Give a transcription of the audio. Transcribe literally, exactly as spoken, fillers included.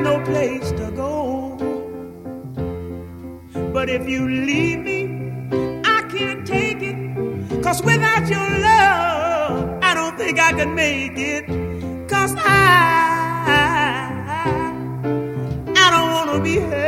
no place to go. But if you leave me, I can't take it. 'Cause without your love, I don't think I can make it. 'Cause I, I don't wanna be hurt.